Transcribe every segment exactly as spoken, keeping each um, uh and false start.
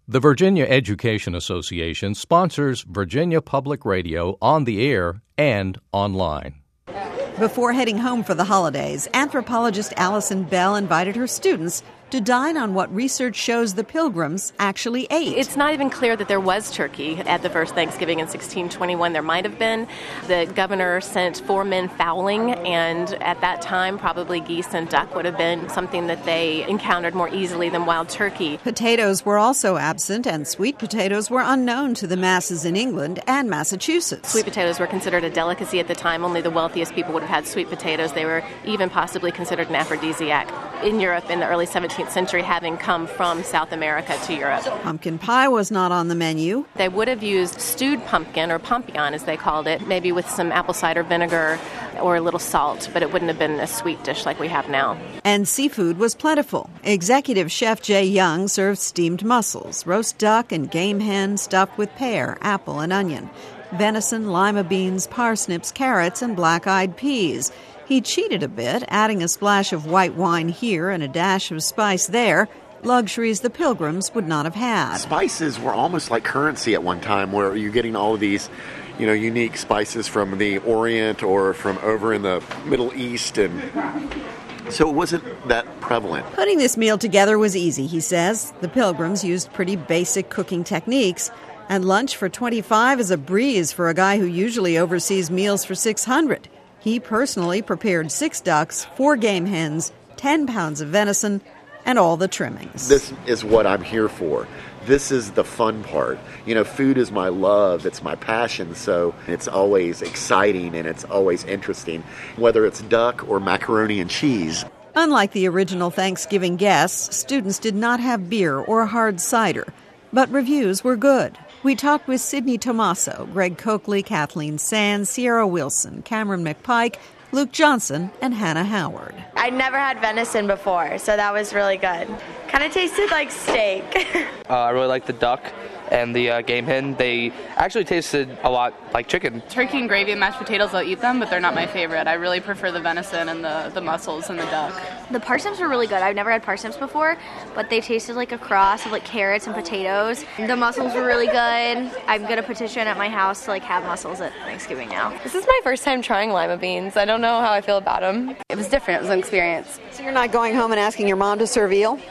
The Virginia Education Association sponsors Virginia Public Radio on the air and online. Before heading home for the holidays, anthropologist Allison Bell invited her students to dine on what research shows the Pilgrims actually ate. It's not even clear that there was turkey at the first Thanksgiving in sixteen twenty-one. There might have been. The governor sent four men fowling, and at that time, probably geese and duck would have been something that they encountered more easily than wild turkey. Potatoes were also absent, and sweet potatoes were unknown to the masses in England and Massachusetts. Sweet potatoes were considered a delicacy at the time. Only the wealthiest people would have had sweet potatoes. They were even possibly considered an aphrodisiac. In Europe in the early seventeenth century, having come from South America to Europe. Pumpkin pie was not on the menu. They would have used stewed pumpkin, or pompion as they called it, maybe with some apple cider vinegar or a little salt, but it wouldn't have been a sweet dish like we have now. And seafood was plentiful. Executive Chef Jay Young served steamed mussels, roast duck, and game hen stuffed with pear, apple, and onion, venison, lima beans, parsnips, carrots, and black-eyed peas. He cheated a bit, adding a splash of white wine here and a dash of spice there, luxuries the Pilgrims would not have had. Spices were almost like currency at one time, where you're getting all of these, you know, unique spices from the Orient or from over in the Middle East, and so it wasn't that prevalent. Putting this meal together was easy, he says. The Pilgrims used pretty basic cooking techniques, and lunch for twenty-five is a breeze for a guy who usually oversees meals for six hundred. He personally prepared six ducks, four game hens, ten pounds of venison, and all the trimmings. This is what I'm here for. This is the fun part. You know, food is my love. It's my passion. So it's always exciting and it's always interesting, whether it's duck or macaroni and cheese. Unlike the original Thanksgiving guests, students did not have beer or hard cider, but reviews were good. We talked with Sydney Tomaso, Greg Coakley, Kathleen Sands, Sierra Wilson, Cameron McPike, Luke Johnson, and Hannah Howard. I'd never had venison before, so that was really good. Kind of tasted like steak. uh, I really liked the duck and the uh, game hen. They actually tasted a lot like chicken. Turkey and gravy and mashed potatoes, I'll eat them, but they're not my favorite. I really prefer the venison and the, the mussels and the duck. The parsnips were really good. I've never had parsnips before, but they tasted like a cross of like carrots and potatoes. The mussels were really good. I'm going to petition at my house to like have mussels at Thanksgiving now. This is my first time trying lima beans. I don't know how I feel about them. It was different. It was an experience. So you're not going home and asking your mom to serve eel?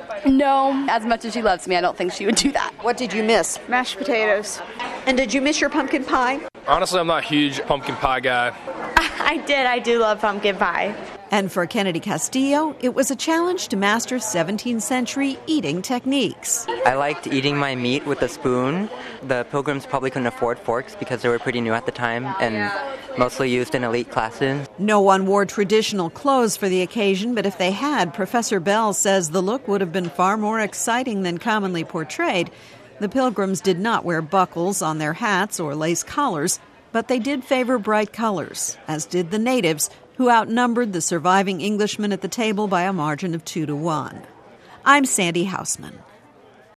No. As much as she loves me, I don't think she would do that. What did you miss? Mashed potatoes. And did you miss your pumpkin pie? Honestly, I'm not a huge pumpkin pie guy. I did. I do love pumpkin pie. And for Kennedy Castillo, it was a challenge to master seventeenth century eating techniques. I liked eating my meat with a spoon. The Pilgrims probably couldn't afford forks because they were pretty new at the time and mostly used in elite classes. No one wore traditional clothes for the occasion, but if they had, Professor Bell says the look would have been far more exciting than commonly portrayed. The Pilgrims did not wear buckles on their hats or lace collars, but they did favor bright colors, as did the natives, who outnumbered the surviving Englishmen at the table by a margin of two to one. I'm Sandy Hausman.